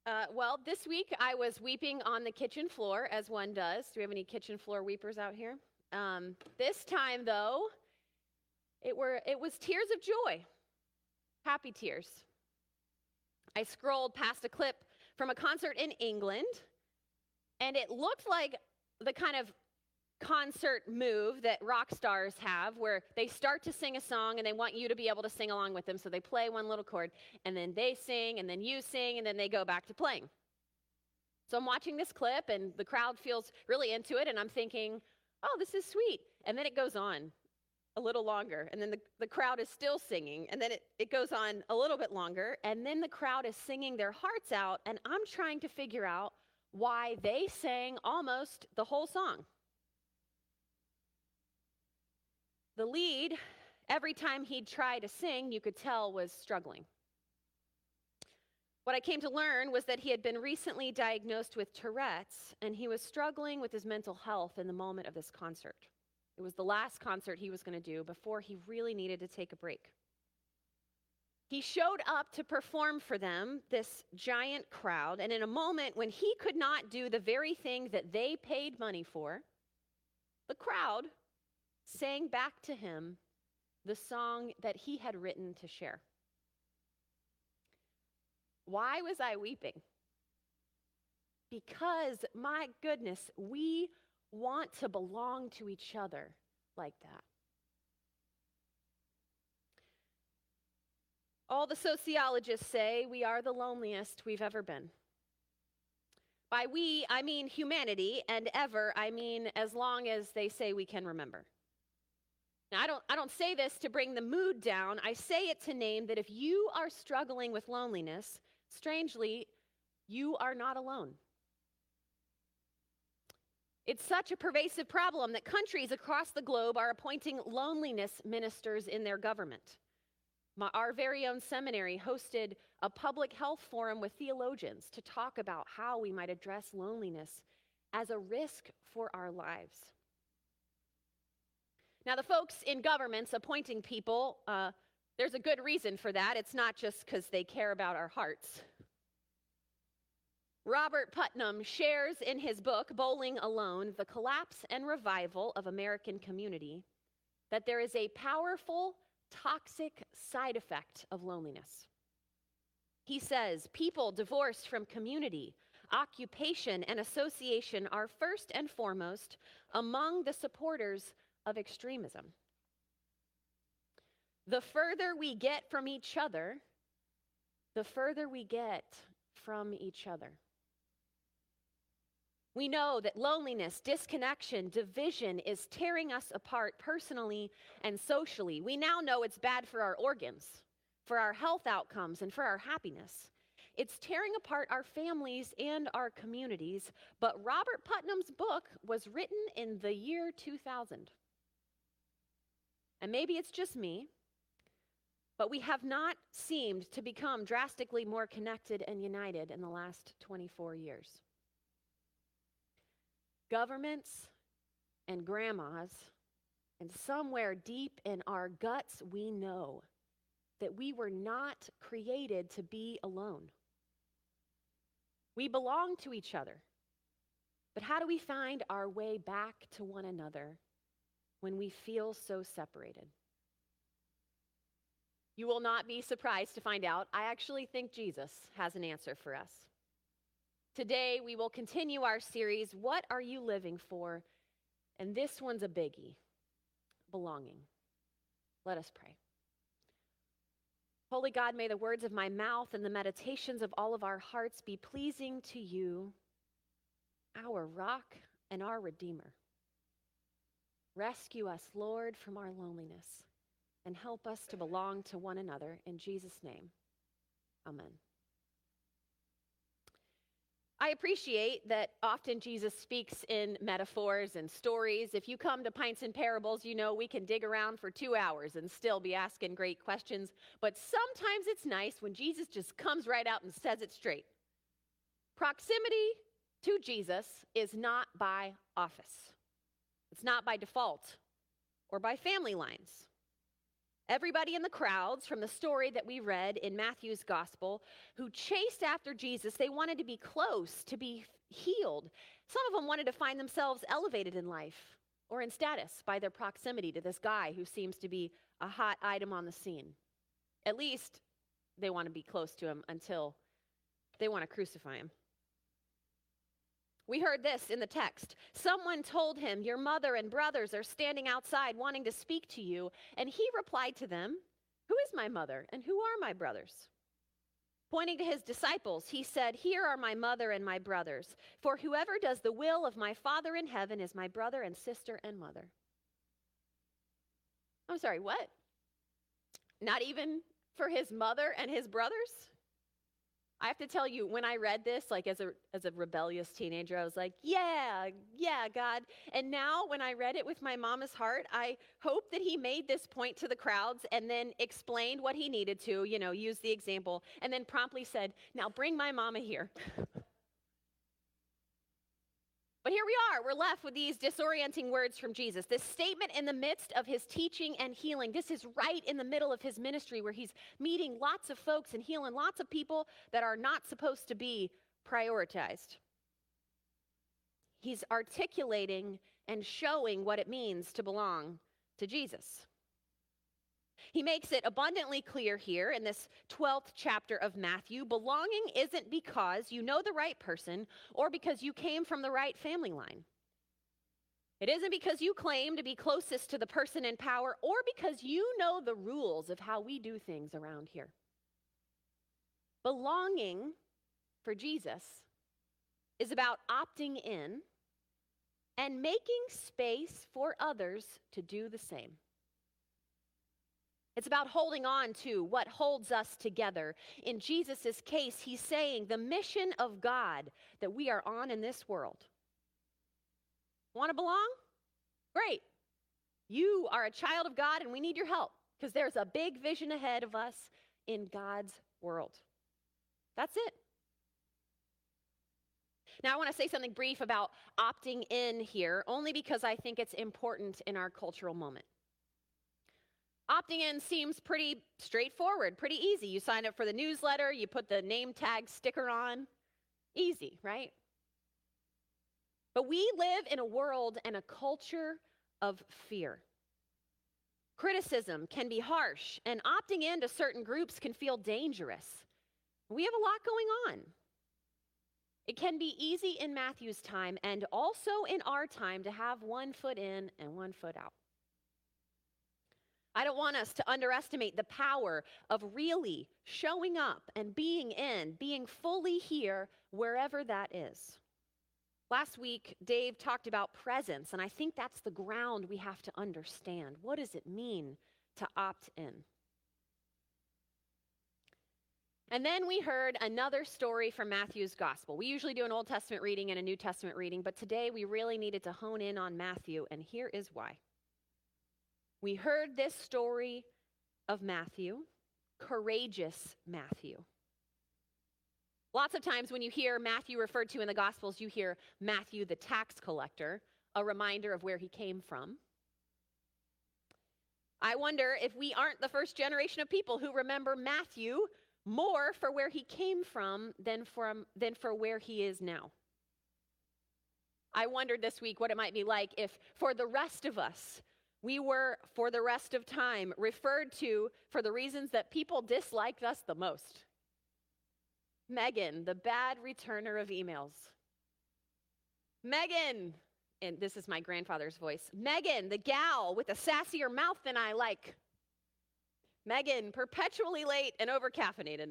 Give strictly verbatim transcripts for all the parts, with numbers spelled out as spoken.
Uh, well, this week I was weeping on the kitchen floor, as one does. Do we have any kitchen floor weepers out here? Um, this time, though, it were it was tears of joy, happy tears. I scrolled past a clip from a concert in England, and it looked like the kind of concert move that rock stars have, where they start to sing a song and they want you to be able to sing along with them. So they play one little chord, and then they sing, and then you sing, and then they go back to playing. So I'm watching this clip, and the crowd feels really into it, and I'm thinking, oh, this is sweet. And then it goes on a little longer, and then the, the crowd is still singing, and then it, it goes on a little bit longer, and then the crowd is singing their hearts out, and I'm trying to figure out why they sang almost the whole song. The lead, every time he'd try to sing, you could tell was struggling. What I came to learn was that he had been recently diagnosed with Tourette's, and he was struggling with his mental health in the moment of this concert. It was the last concert he was going to do before he really needed to take a break. He showed up to perform for them, this giant crowd, and in a moment when he could not do the very thing that they paid money for, the crowd sang back to him the song that he had written to share. Why was I weeping? Because, my goodness, we want to belong to each other like that. All the sociologists say we are the loneliest we've ever been. By we, I mean humanity, and ever, I mean as long as they say we can remember. Now, I don't, I don't say this to bring the mood down. I say it to name that if you are struggling with loneliness, strangely, you are not alone. It's such a pervasive problem that countries across the globe are appointing loneliness ministers in their government. My, our very own seminary hosted a public health forum with theologians to talk about how we might address loneliness as a risk for our lives. Now, the folks in governments appointing people, uh, there's a good reason for that. It's not just because they care about our hearts. Robert Putnam shares in his book, Bowling Alone, The Collapse and Revival of American Community, that there is a powerful, toxic side effect of loneliness. He says, people divorced from community, occupation, and association are first and foremost among the supporters of extremism. The further we get from each other, the further we get from each other. We know that loneliness, disconnection, division is tearing us apart personally and socially. We now know it's bad for our organs, for our health outcomes, and for our happiness. It's tearing apart our families and our communities, but Robert Putnam's book was written in the year two thousand. And maybe it's just me, but we have not seemed to become drastically more connected and united in the last twenty-four years. Governments and grandmas, and somewhere deep in our guts, we know that we were not created to be alone. We belong to each other. But how do we find our way back to one another when we feel so separated? You will not be surprised to find out I actually think Jesus has an answer for us. Today, we will continue our series, What Are You Living For? And this one's a biggie, belonging. Let us pray. Holy God, may the words of my mouth and the meditations of all of our hearts be pleasing to you, our rock and our Redeemer. Rescue us, Lord, from our loneliness and help us to belong to one another. In Jesus' name, amen. I appreciate that often Jesus speaks in metaphors and stories. If you come to Pints and Parables, you know we can dig around for two hours and still be asking great questions. But sometimes it's nice when Jesus just comes right out and says it straight. Proximity to Jesus is not by office. It's not by default or by family lines. Everybody in the crowds from the story that we read in Matthew's gospel who chased after Jesus, they wanted to be close, to be healed. Some of them wanted to find themselves elevated in life or in status by their proximity to this guy who seems to be a hot item on the scene. At least they want to be close to him until they want to crucify him. We heard this in the text. Someone told him, "Your mother and brothers are standing outside wanting to speak to you." And he replied to them, "Who is my mother and who are my brothers?" Pointing to his disciples, he said, "Here are my mother and my brothers. For whoever does the will of my Father in heaven is my brother and sister and mother." I'm sorry, what? Not even for his mother and his brothers? I have to tell you, when I read this, like as a as a rebellious teenager, I was like, yeah, yeah, God. And now when I read it with my mama's heart, I hope that he made this point to the crowds and then explained what he needed to, you know, use the example, and then promptly said, "Now bring my mama here." But here we are, we're left with these disorienting words from Jesus. This statement in the midst of his teaching and healing. This is right in the middle of his ministry where he's meeting lots of folks and healing lots of people that are not supposed to be prioritized. He's articulating and showing what it means to belong to Jesus. He makes it abundantly clear here in this twelfth chapter of Matthew. Belonging isn't because you know the right person or because you came from the right family line. It isn't because you claim to be closest to the person in power or because you know the rules of how we do things around here. Belonging for Jesus is about opting in and making space for others to do the same. It's about holding on to what holds us together. In Jesus' case, he's saying the mission of God that we are on in this world. Want to belong? Great. You are a child of God and we need your help because there's a big vision ahead of us in God's world. That's it. Now, I want to say something brief about opting in here, only because I think it's important in our cultural moment. Opting in seems pretty straightforward, pretty easy. You sign up for the newsletter, you put the name tag sticker on. Easy, right? But we live in a world and a culture of fear. Criticism can be harsh, and opting into certain groups can feel dangerous. We have a lot going on. It can be easy in Matthew's time and also in our time to have one foot in and one foot out. I don't want us to underestimate the power of really showing up and being in, being fully here wherever that is. Last week, Dave talked about presence, and I think that's the ground we have to understand. What does it mean to opt in? And then we heard another story from Matthew's gospel. We usually do an Old Testament reading and a New Testament reading, but today we really needed to hone in on Matthew, and here is why. We heard this story of Matthew, courageous Matthew. Lots of times when you hear Matthew referred to in the Gospels, you hear Matthew the tax collector, a reminder of where he came from. I wonder if we aren't the first generation of people who remember Matthew more for where he came from than, from than for where he is now. I wondered this week what it might be like if for the rest of us, we were, for the rest of time, referred to for the reasons that people disliked us the most. Megan, the bad returner of emails. Megan, and this is my grandfather's voice. Megan, the gal with a sassier mouth than I like. Megan, perpetually late and overcaffeinated.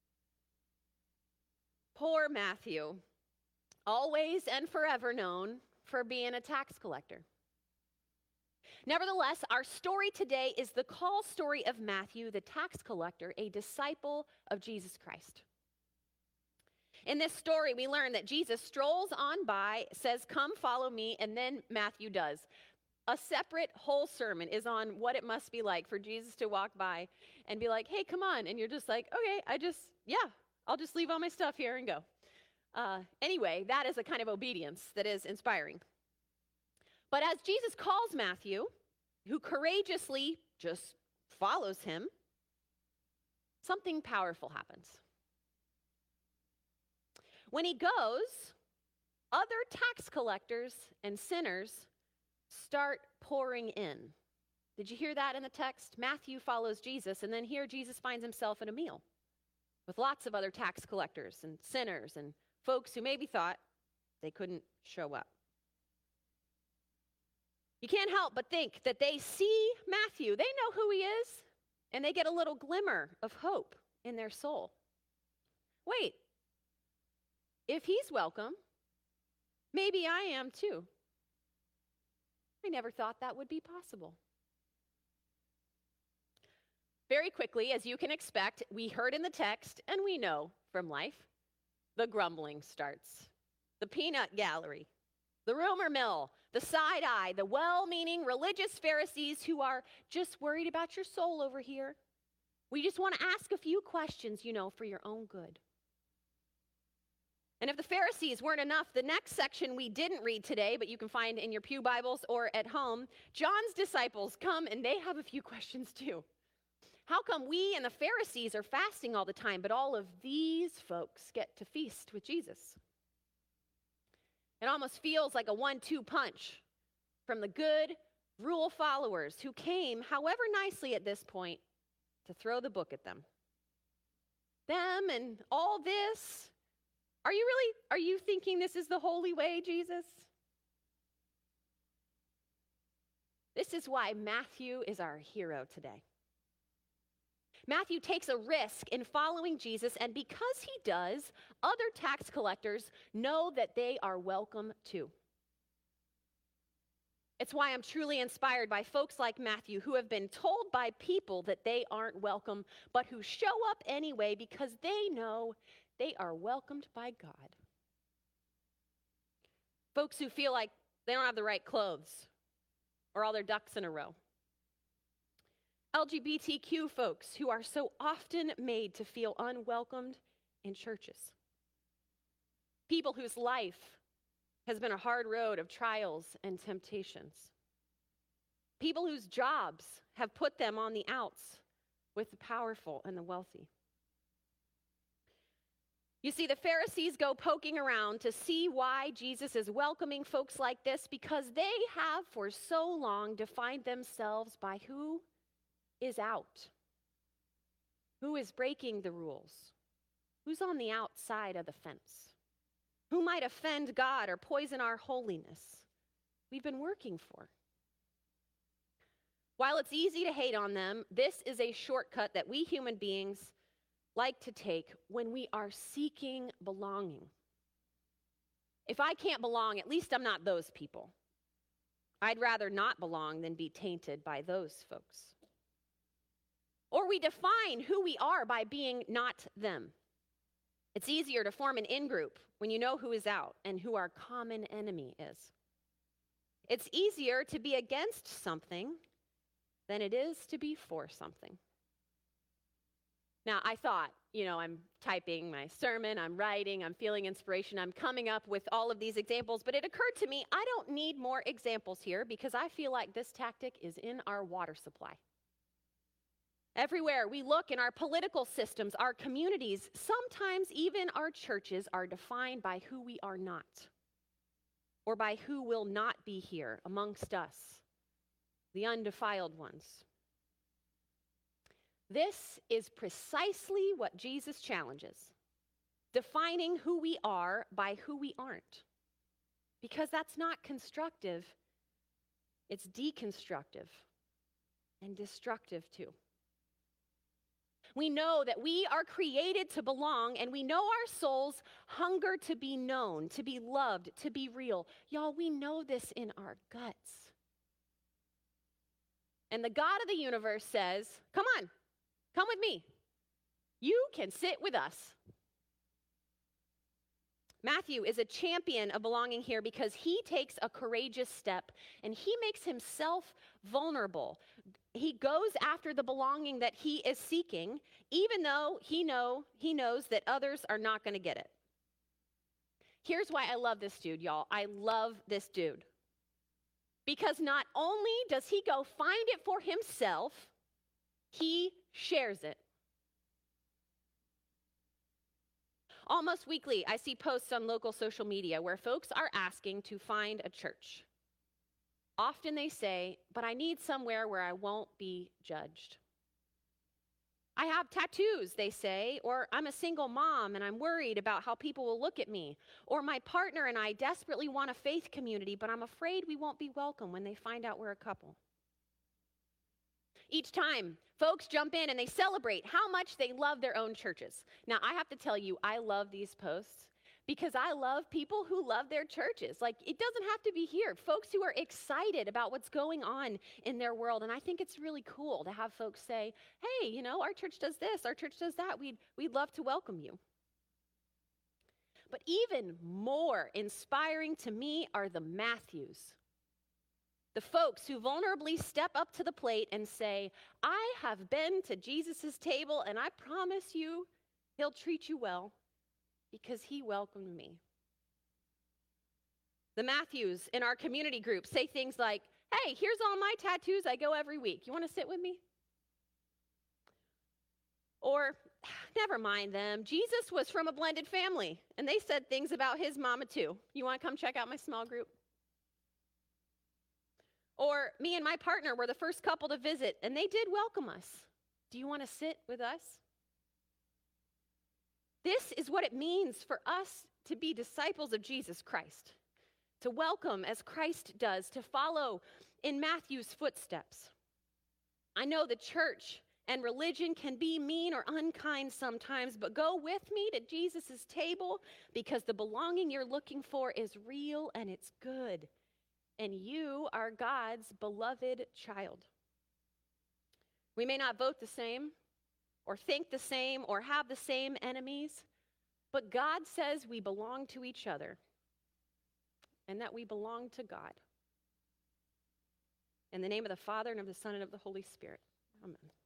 Poor Matthew, always and forever known for being a tax collector. Nevertheless, our story today is the call story of Matthew, the tax collector, a disciple of Jesus Christ. In this story, we learn that Jesus strolls on by, says, "Come, follow me," and then Matthew does. A separate whole sermon is on what it must be like for Jesus to walk by and be like, "Hey, come on." And you're just like, okay, I just, yeah, I'll just leave all my stuff here and go. Uh, anyway, that is a kind of obedience that is inspiring. But as Jesus calls Matthew, who courageously just follows him, something powerful happens. When he goes, other tax collectors and sinners start pouring in. Did you hear that in the text? Matthew follows Jesus, and then here Jesus finds himself at a meal with lots of other tax collectors and sinners and folks who maybe thought they couldn't show up. You can't help but think that they see Matthew. They know who he is, and they get a little glimmer of hope in their soul. Wait, if he's welcome, maybe I am too. I never thought that would be possible. Very quickly, as you can expect, we heard in the text, and we know from life, the grumbling starts. The peanut gallery, the rumor mill, the side eye, the well-meaning religious Pharisees who are just worried about your soul over here. We just want to ask a few questions, you know, for your own good. And if the Pharisees weren't enough, the next section we didn't read today, but you can find in your pew Bibles or at home, John's disciples come and they have a few questions too. How come we and the Pharisees are fasting all the time, but all of these folks get to feast with Jesus? It almost feels like a one two punch from the good rule followers who came, however nicely at this point, to throw the book at them. Them and all this. Are you really, are you thinking this is the holy way, Jesus? This is why Matthew is our hero today. Matthew takes a risk in following Jesus, and because he does, other tax collectors know that they are welcome too. It's why I'm truly inspired by folks like Matthew who have been told by people that they aren't welcome, but who show up anyway because they know they are welcomed by God. Folks who feel like they don't have the right clothes or all their ducks in a row. L G B T Q folks who are so often made to feel unwelcomed in churches. People whose life has been a hard road of trials and temptations. People whose jobs have put them on the outs with the powerful and the wealthy. You see, the Pharisees go poking around to see why Jesus is welcoming folks like this because they have for so long defined themselves by who is out, who is breaking the rules, who's on the outside of the fence, who might offend God or poison our holiness we've been working for. While it's easy to hate on them, this is a shortcut that we human beings like to take when we are seeking belonging. If I can't belong, at least I'm not those people. I'd rather not belong than be tainted by those folks. Or we define who we are by being not them. It's easier to form an in-group when you know who is out and who our common enemy is. It's easier to be against something than it is to be for something. Now, I thought, you know, I'm typing my sermon, I'm writing, I'm feeling inspiration, I'm coming up with all of these examples, but it occurred to me I don't need more examples here because I feel like this tactic is in our water supply. Everywhere we look in our political systems, our communities, sometimes even our churches are defined by who we are not, or by who will not be here amongst us, the undefiled ones. This is precisely what Jesus challenges, defining who we are by who we aren't, because that's not constructive, it's deconstructive and destructive too. We know that we are created to belong, and we know our souls hunger to be known, to be loved, to be real. Y'all, we know this in our guts. And the God of the universe says, come on, come with me. You can sit with us. Matthew is a champion of belonging here because he takes a courageous step and he makes himself vulnerable. He goes after the belonging that he is seeking, even though he know he knows that others are not going to get it. Here's why I love this dude, y'all. I love this dude. Because not only does he go find it for himself, He shares it. Almost weekly, I see posts on local social media where folks are asking to find a church. Often they say, but I need somewhere where I won't be judged. I have tattoos, they say, or I'm a single mom and I'm worried about how people will look at me. Or my partner and I desperately want a faith community, but I'm afraid we won't be welcome when they find out we're a couple. Each time, folks jump in and they celebrate how much they love their own churches. Now, I have to tell you, I love these posts because I love people who love their churches. Like, it doesn't have to be here. Folks who are excited about what's going on in their world. And I think it's really cool to have folks say, hey, you know, our church does this, our church does that. We'd, we'd love to welcome you. But even more inspiring to me are the Matthews. The folks who vulnerably step up to the plate and say, I have been to Jesus' table and I promise you he'll treat you well because he welcomed me. The Matthews in our community group say things like, hey, here's all my tattoos. I go every week. You want to sit with me? Or, never mind them. Jesus was from a blended family and they said things about his mama too. You want to come check out my small group? Or me and my partner were the first couple to visit, and they did welcome us. Do you want to sit with us? This is what it means for us to be disciples of Jesus Christ, to welcome as Christ does, to follow in Matthew's footsteps. I know the church and religion can be mean or unkind sometimes, but go with me to Jesus' table because the belonging you're looking for is real and it's good. And you are God's beloved child. We may not vote the same, or think the same, or have the same enemies, but God says we belong to each other, and that we belong to God. In the name of the Father, and of the Son, and of the Holy Spirit. Amen.